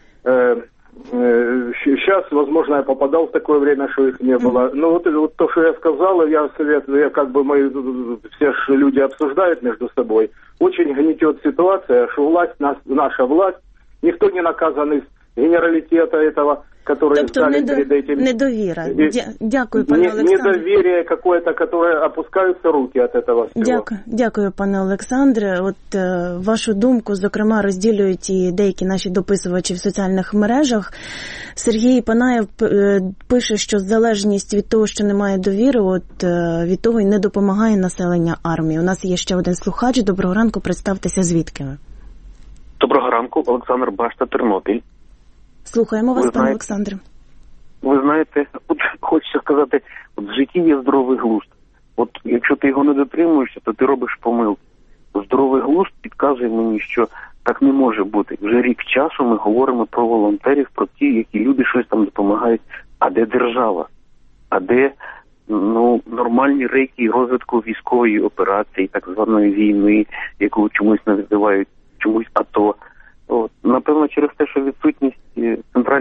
Сейчас, возможно, я попадал в такое время, что их не было. Но то, что я сказал, я советую, мы все люди обсуждают между собой. Очень гнетет ситуация, что наша власть, никто не наказан из генералитета этого, которые стали перед этим. Недовіра. Дякую, пане Олександре. Недоверие какое-то, которое опускаются руки от этого всего. Дякую, пане Олександре. Вашу думку, зокрема, розділюють і деякі наші дописувачі в соціальних мережах. Сергій Панаєв пише, що залежність від того, що немає довіри, від того й не допомагає населення армії. У нас є ще один слухач. Доброго ранку, представтеся, звідки ви? Доброго ранку, Олександр Башта, Тернопіль. Слухаємо вас, пане Олександре. Ви знаєте, хочеться сказати, в житті є здоровий глузд. Якщо ти його не дотримуєшся, то ти робиш помилку. Здоровий глузд підказує мені, що так не може бути. Вже рік часу ми говоримо про волонтерів, про ті, які люди щось там допомагають. А де держава? А де нормальні рейки розвитку військової операції, так званої війни, яку чомусь називають чомусь АТО? Напевно, через те, що відсутність центральної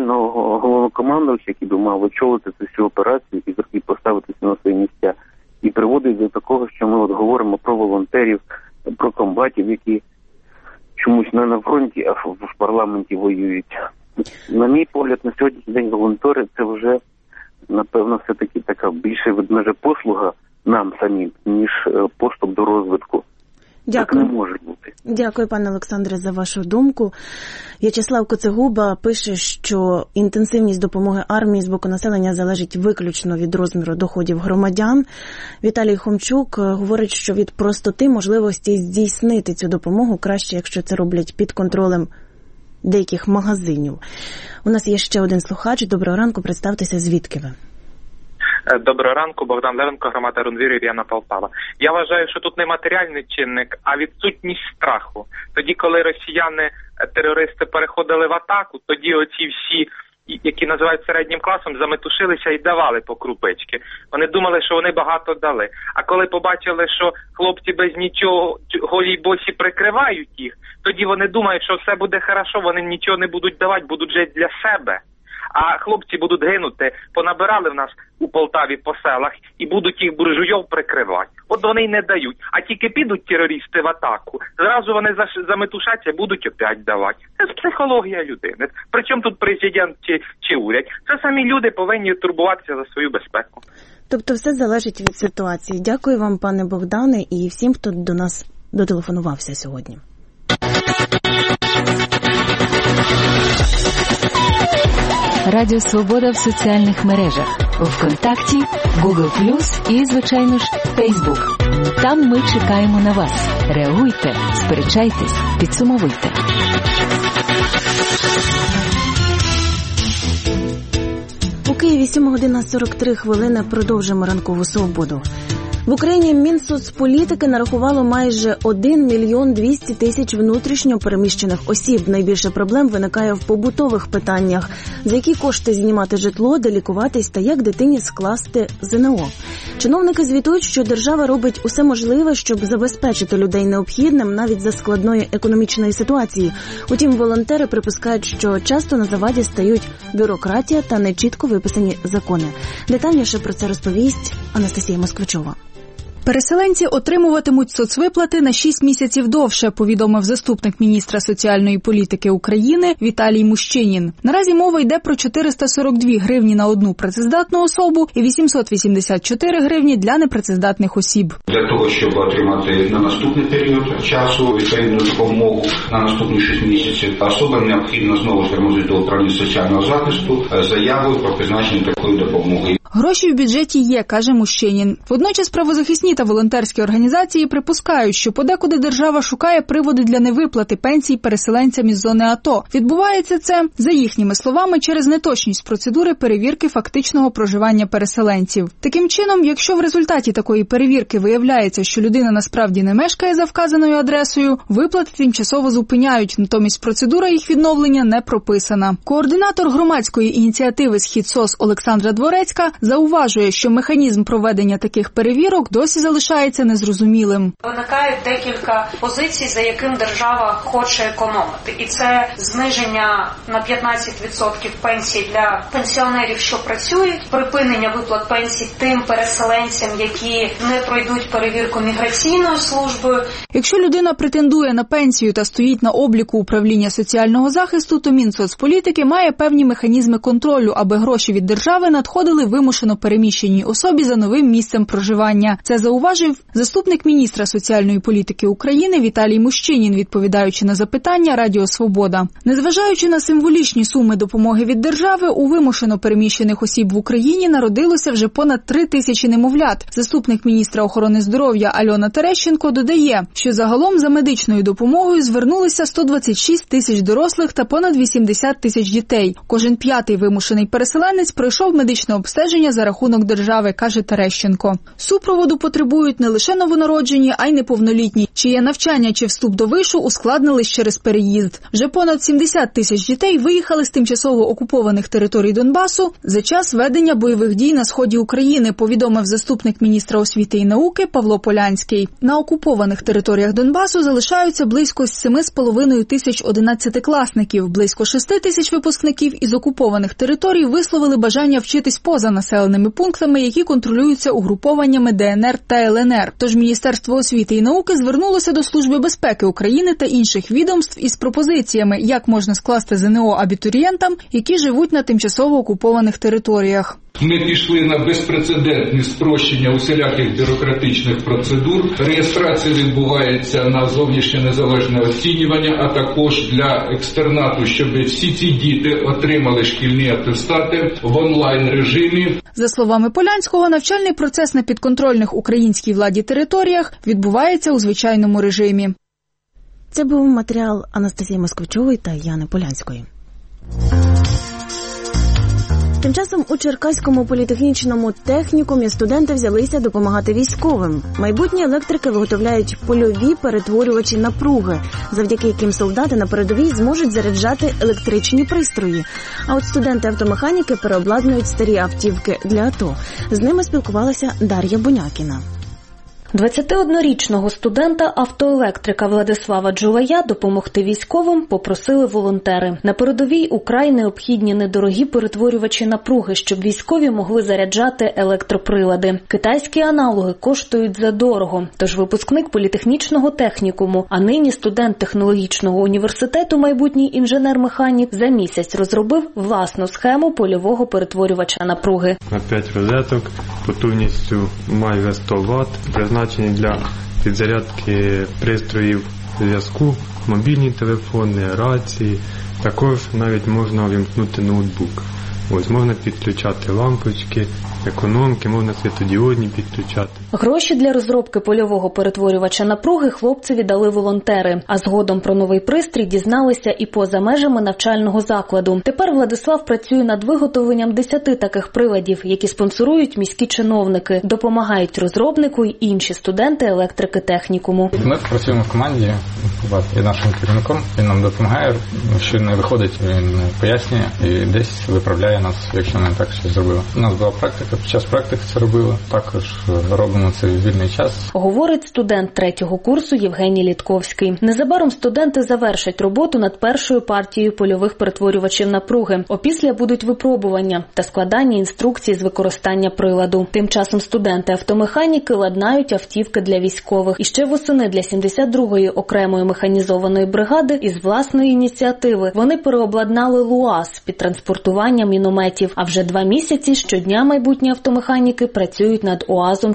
офіційного головнокомандувача, який би мав очолити цю всю операцію і поставитися на свої місця. І приводить до такого, що ми от говоримо про волонтерів, про комбатів, які чомусь не на фронті, а в парламенті воюють. На мій погляд, на сьогоднішній день волонтери – це вже, напевно, все-таки така більше ведмежа послуга нам самим, ніж поступ до розвитку. Дякую. Так не може бути. Дякую, пане Олександре, за вашу думку. В'ячеслав Коцегуба пише, що інтенсивність допомоги армії з боку населення залежить виключно від розміру доходів громадян. Віталій Хомчук говорить, що від простоти можливості здійснити цю допомогу краще, якщо це роблять під контролем деяких магазинів. У нас є ще один слухач. Доброго ранку, представтеся, звідки ви? Доброго ранку, Богдан Левенко, громада Рунвір, Ір'яна Полтава. Я вважаю, що тут не матеріальний чинник, а відсутність страху. Тоді, коли росіяни-терористи переходили в атаку, тоді оці всі, які називають середнім класом, заметушилися і давали по крупички. Вони думали, що вони багато дали. А коли побачили, що хлопці без нічого голі й босі прикривають їх, тоді вони думають, що все буде хорошо, вони нічого не будуть давати, будуть жити для себе. А хлопці будуть гинути, понабирали в нас у Полтаві по селах і будуть їх буржуйов прикривати. От вони й не дають. А тільки підуть терористи в атаку, зразу вони заметушаться, будуть опять давати. Це психологія людини. Причому тут президент чи уряд. Це самі люди повинні турбуватися за свою безпеку. Тобто все залежить від ситуації. Дякую вам, пане Богдане, і всім, хто до нас дотелефонувався сьогодні. Радіо Свобода в соціальних мережах. ВКонтакті, Google+, і, звичайно ж, Facebook. Там ми чекаємо на вас. Реагуйте, сперечайтесь, підсумовуйте. У Києві 7:43. Продовжимо ранкову свободу. В Україні Мінсоцполітики нарахувало майже 1 мільйон 200 тисяч внутрішньо переміщених осіб. Найбільше проблем виникає в побутових питаннях. За які кошти знімати житло, де лікуватись та як дитині скласти ЗНО. Чиновники звітують, що держава робить усе можливе, щоб забезпечити людей необхідним навіть за складної економічної ситуації. Утім, волонтери припускають, що часто на заваді стають бюрократія та нечітко виписані закони. Детальніше про це розповість Анастасія Москвичова. Переселенці отримуватимуть соцвиплати на 6 місяців довше, повідомив заступник міністра соціальної політики України Віталій Мущинін. Наразі мова йде про 442 гривні на одну працездатну особу і 884 гривні для непрацездатних осіб. Для того, щоб отримати на наступний період часу відповідну допомогу на наступні 6 місяців, особам необхідно знову звернутися до управління соціального захисту з заявою про призначення такої допомоги. Гроші в бюджеті є, каже Мущинін. Водночас правозахисні та волонтерські організації припускають, що подекуди держава шукає приводи для невиплати пенсій переселенцям із зони АТО. Відбувається це, за їхніми словами, через неточність процедури перевірки фактичного проживання переселенців. Таким чином, якщо в результаті такої перевірки виявляється, що людина насправді не мешкає за вказаною адресою, виплати тимчасово зупиняють, натомість процедура їх відновлення не прописана. Координатор громадської ініціативи «Схід СОС» Олександра Дворецька зауважує, що механізм проведення таких перевірок досі залишається незрозумілим. Виникають декілька позицій, за яким держава хоче економити. І це зниження на 15% пенсій для пенсіонерів, що працюють, припинення виплат пенсій тим переселенцям, які не пройдуть перевірку міграційною службою. Якщо людина претендує на пенсію та стоїть на обліку управління соціального захисту, то Мінсоцполітики має певні механізми контролю, аби гроші від держави надходили вимушено переміщеній особі за новим місцем проживання. Це зауважив заступник міністра соціальної політики України Віталій Мущинін, відповідаючи на запитання Радіо Свобода. Незважаючи на символічні суми допомоги від держави, у вимушено переміщених осіб в Україні народилося вже понад 3 тисячі немовлят. Заступник міністра охорони здоров'я Альона Терещенко додає, що загалом за медичною допомогою звернулися 126 тисяч дорослих та понад 80 тисяч дітей. Кожен 5-й вимушений переселенець пройшов медичне обстеження розміщення за рахунок держави, каже Терещенко. Супроводу потребують не лише новонароджені, а й неповнолітні, чиє навчання чи вступ до вишу ускладнились через переїзд. Вже понад 70 тисяч дітей виїхали з тимчасово окупованих територій Донбасу за час ведення бойових дій на сході України, повідомив заступник міністра освіти і науки Павло Полянський. На окупованих територіях Донбасу залишаються близько 7,5 тисяч 11-класників. Близько 6 тисяч випускників із окупованих територій висловили бажання вчитись поза населеними пунктами, які контролюються угрупованнями ДНР та ЛНР. Тож Міністерство освіти і науки звернулося до Служби безпеки України та інших відомств із пропозиціями, як можна скласти ЗНО абітурієнтам, які живуть на тимчасово окупованих територіях. Ми пішли на безпрецедентне спрощення усіляких бюрократичних процедур. Реєстрація відбувається на зовнішнє незалежне оцінювання, а також для екстернату, щоб всі ці діти отримали шкільні атестати в онлайн-режимі. За словами Полянського, навчальний процес на підконтрольних українській владі територіях відбувається у звичайному режимі. Це був матеріал Анастасії Москвичової та Яни Полянської. Тим часом у Черкаському політехнічному технікумі студенти взялися допомагати військовим. Майбутні електрики виготовляють польові перетворювачі напруги, завдяки яким солдати на передовій зможуть заряджати електричні пристрої. А от студенти-автомеханіки переобладнують старі автівки для АТО. З ними спілкувалася Дар'я Бунякіна. 21-річного студента-автоелектрика Владислава Джувая допомогти військовим попросили волонтери. На передовій украй необхідні недорогі перетворювачі напруги, щоб військові могли заряджати електроприлади. Китайські аналоги коштують задорого, тож випускник політехнічного технікуму, а нині студент технологічного університету, майбутній інженер-механік, за місяць розробив власну схему польового перетворювача напруги. На 5 розеток, потужністю майже 100 Вт, призначені для підзарядки пристроїв зв'язку, мобільні телефони, рації. Також навіть можна увімкнути ноутбук. Ось можна підключати лампочки, економки, можна світодіодні підключати. Гроші для розробки польового перетворювача напруги хлопцеві дали волонтери. А згодом про новий пристрій дізналися і поза межами навчального закладу. Тепер Владислав працює над виготовленням 10 таких приладів, які спонсорують міські чиновники. Допомагають розробнику й інші студенти електрики технікуму. Ми працюємо в команді і нашим керівником. Він нам допомагає, що не виходить, він пояснює і десь виправляє нас, якщо ми так щось зробили. У нас була практика, під час практики це робили. Також робимо це в вільний час. Говорить студент 3-го курсу Євгеній Літковський. Незабаром студенти завершать роботу над першою партією польових перетворювачів напруги. Опісля будуть випробування та складання інструкцій з використання приладу. Тим часом студенти-автомеханіки ладнають автівки для військових. І ще восени для 72-ї окремої механізованої бригади із власної ініціативи вони переобладнали ЛУАЗ під транспортування мінометів. А вже 2 місяці щодня майбутні автомеханіки працюють над УАЗом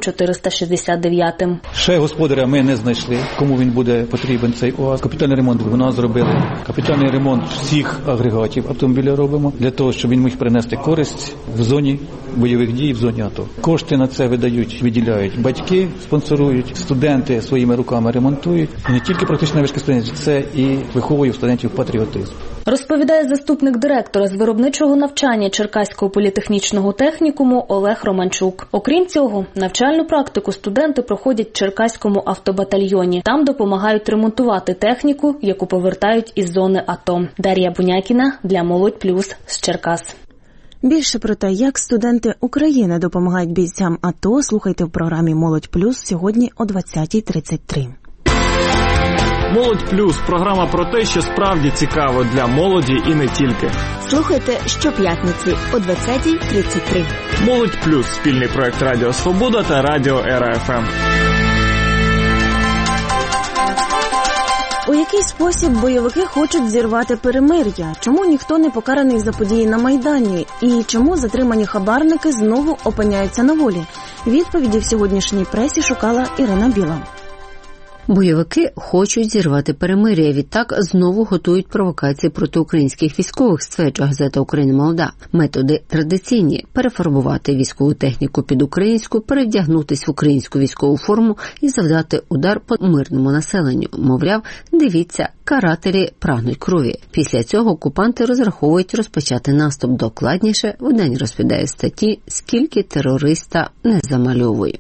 469-м. Ще господаря ми не знайшли, кому він буде потрібен цей УАЗ. Капітальний ремонт у нас зробили. Капітальний ремонт всіх агрегатів автомобіля робимо, для того, щоб він міг принести користь в зоні бойових дій, в зоні АТО. Кошти на це виділяють батьки, спонсорують, студенти своїми руками ремонтують. І не тільки практична вишка студентів, це і виховує у студентів патріотизм. Розповідає заступник директора з виробничого навчання Черкаського політехнічного технікуму Олег Романчук. Окрім цього, навчальну практику студенти проходять в Черкаському автобатальйоні. Там допомагають ремонтувати техніку, яку повертають із зони АТО. Дар'я Бунякіна для Молодь Плюс з Черкас. Більше про те, як студенти України допомагають бійцям АТО, слухайте в програмі «Молодь Плюс» сьогодні о 20:33. «Молодь Плюс» – програма про те, що справді цікаво для молоді і не тільки. Слухайте щоп'ятниці о 20:33. «Молодь Плюс» – спільний проект Радіо Свобода та Радіо ЕРА-ФМ. У який спосіб бойовики хочуть зірвати перемир'я? Чому ніхто не покараний за події на Майдані? І чому затримані хабарники знову опиняються на волі? Відповіді в сьогоднішній пресі шукала Ірина Біла. Бойовики хочуть зірвати перемир'я, відтак знову готують провокації проти українських військових, стверджує газета «Україна Молода». Методи традиційні – перефарбувати військову техніку під українську, перевдягнутись в українську військову форму і завдати удар по мирному населенню. Мовляв, дивіться, карателі прагнуть крові. Після цього окупанти розраховують розпочати наступ. Докладніше видання розповідає в статті «Скільки терориста не замальовує».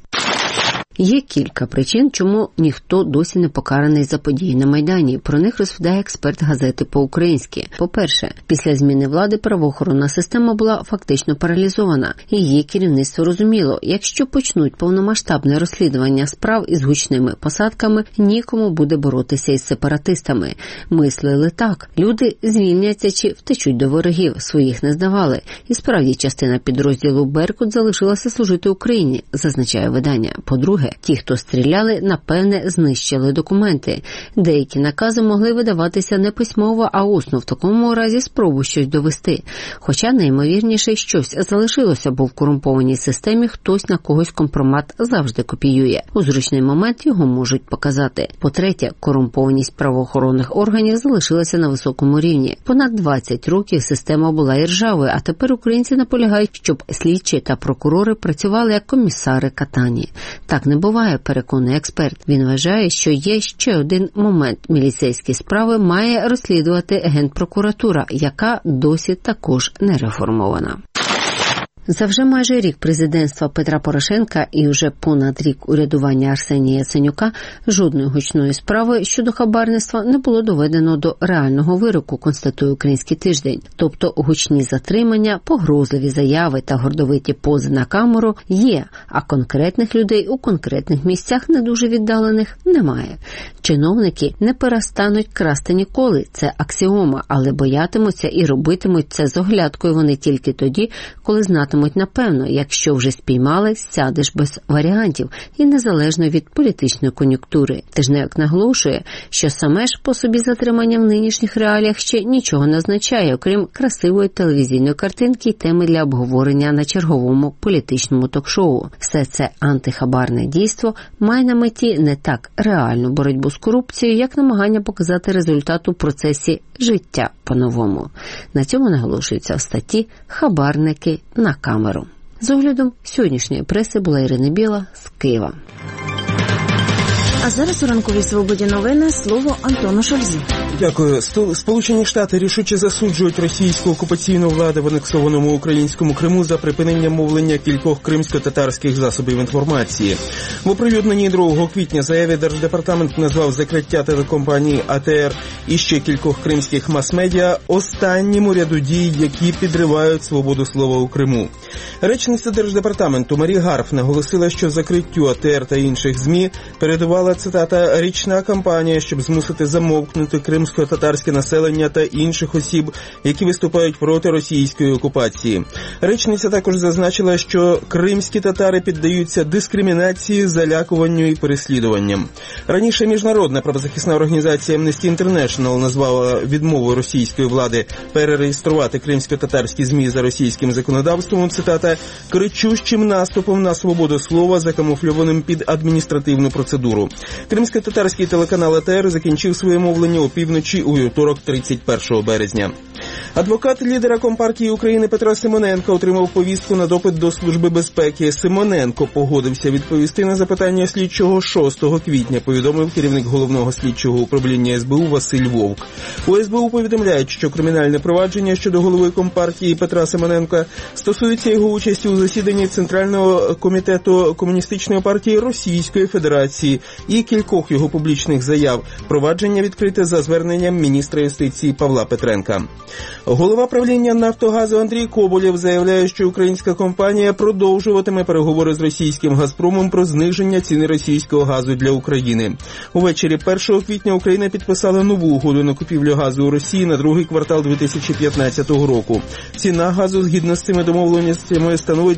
Є кілька причин, чому ніхто досі не покараний за події на Майдані. Про них розповідає експерт газети по-українськи. По-перше, після зміни влади правоохоронна система була фактично паралізована. Її керівництво розуміло, якщо почнуть повномасштабне розслідування справ із гучними посадками, нікому буде боротися із сепаратистами. Мислили так. Люди звільняться чи втечуть до ворогів, своїх не здавали. І справді частина підрозділу «Беркут» залишилася служити Україні, зазначає видання. По-друге, ті, хто стріляли, напевне, знищили документи. Деякі накази могли видаватися не письмово, а усно. В такому разі спробуй щось довести. Хоча найімовірніше щось залишилося, бо в корумпованій системі хтось на когось компромат завжди копіює. У зручний момент його можуть показати. По-третє, корумпованість правоохоронних органів залишилася на високому рівні. Понад 20 років система була іржавою, а тепер українці наполягають, щоб слідчі та прокурори працювали як комісари Катані. Так не буває, переконує експерт. Він вважає, що є ще один момент. Міліцейські справи має розслідувати Генпрокуратура, яка досі також не реформована. За вже майже рік президентства Петра Порошенка і вже понад рік урядування Арсенія Яценюка жодної гучної справи щодо хабарництва не було доведено до реального вироку, констатує Український тиждень. Тобто гучні затримання, погрозливі заяви та гордовиті пози на камеру є, а конкретних людей у конкретних місцях не дуже віддалених немає. Чиновники не перестануть красти ніколи, це аксіома, але боятимуться і робитимуть це з оглядкою вони тільки тоді, коли знатимуть напевно, якщо вже спіймали, сядеш без варіантів і незалежно від політичної кон'юнктури. Тижневик наголошує, що саме ж по собі затримання в нинішніх реаліях ще нічого не означає, окрім красивої телевізійної картинки і теми для обговорення на черговому політичному ток-шоу. Все це антихабарне дійство має на меті не так реальну боротьбу з корупцією, як намагання показати результат у процесі життя по-новому. На цьому наголошується в статті «Хабарники на камеру». З оглядом сьогоднішньої преси була Ірина Біла з Києва. А зараз у ранковій свободі новини слово Антону Шульзі. Дякую. Сполучені Штати рішуче засуджують російську окупаційну владу в анексованому українському Криму за припинення мовлення кількох кримсько-татарських засобів інформації. В оприлюдненій 2 квітня заяві Держдепартамент назвав закриття телекомпанії АТР і ще кількох кримських мас-медіа останнім у ряду дій, які підривають свободу слова у Криму. Речниця Держдепартаменту Марі Гарф наголосила, що закриттю АТР та інших ЗМІ передувала, цитата, «річна кампанія, щоб змусити замовкнути кримсько-татарське населення та інших осіб, які виступають проти російської окупації». Речниця також зазначила, що кримські татари піддаються дискримінації, залякуванню і переслідуванням. Раніше міжнародна правозахисна організація Amnesty International назвала відмову російської влади перереєструвати кримсько-татарські ЗМІ за російським законодавством, цитата, «кричущим наступом на свободу слова, закамуфльованим під адміністративну процедуру». Кримсько-татарський телеканал АТР закінчив своє мовлення опівночі у вівторок 31 березня. Адвокат лідера Компартії України Петра Симоненка отримав повістку на допит до Служби безпеки. Симоненко погодився відповісти на запитання слідчого 6 квітня, повідомив керівник Головного слідчого управління СБУ Василь Вовк. У СБУ повідомляють, що кримінальне провадження щодо голови Компартії Петра Симоненка стосується його участі у засіданні Центрального комітету Комуністичної партії Російської Федерації і кількох його публічних заяв. Провадження відкрите за зверненням міністра юстиції Павла Петренка. Голова правління «Нафтогазу» Андрій Коболєв заявляє, що українська компанія продовжуватиме переговори з російським «Газпромом» про зниження ціни російського газу для України. Увечері 1 квітня Україна підписала нову угоду на купівлю газу у Росії на другий квартал 2015 року. Ціна газу згідно з цими домовленостями становить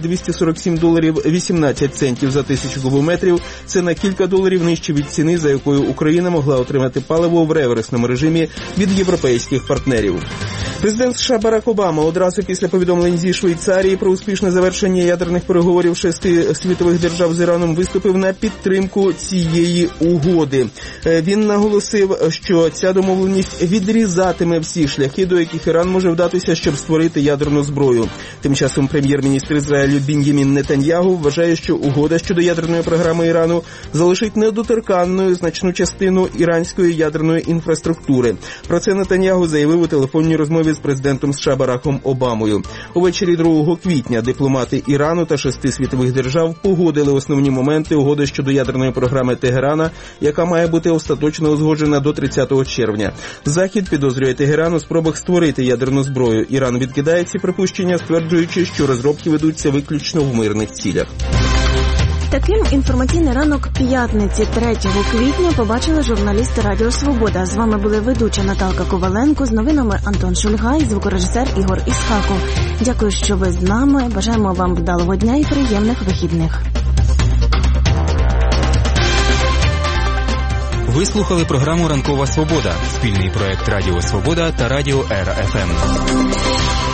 $247.18 за 1000 кубометрів. Це на кілька доларів нижче від ціни, за якою Україна могла отримати паливо в реверсному режимі від європейських партнерів. Президент США Барак Обама одразу після повідомлень зі Швейцарії про успішне завершення ядерних переговорів 6 світових держав з Іраном виступив на підтримку цієї угоди. Він наголосив, що ця домовленість відрізатиме всі шляхи, до яких Іран може вдатися, щоб створити ядерну зброю. Тим часом прем'єр-міністр Ізраїлю Бін'ямін Нетаньягу вважає, що угода щодо ядерної програми Ірану залишить недоторканною значну частину іранської ядерної інфраструктури. Про це Нетаньягу заявив у телефонній розмові з президентом США Бараком Обамою. Увечері 2 квітня дипломати Ірану та 6 світових держав погодили основні моменти угоди щодо ядерної програми Тегерана, яка має бути остаточно узгоджена до 30 червня. Захід підозрює Тегеран у спробах створити ядерну зброю. Іран відкидає ці припущення, стверджуючи, що розробки ведуться виключно в мирних цілях. Таким інформаційний ранок п'ятниці 3 квітня побачили журналісти Радіо Свобода. З вами були ведуча Наталка Коваленко, з новинами Антон Шульгай, звукорежисер Ігор Ісхаков. Дякую, що ви з нами. Бажаємо вам вдалого дня і приємних вихідних. Ви слухали програму «Ранкова Свобода» – спільний проект Радіо Свобода та Радіо Ера ФМ.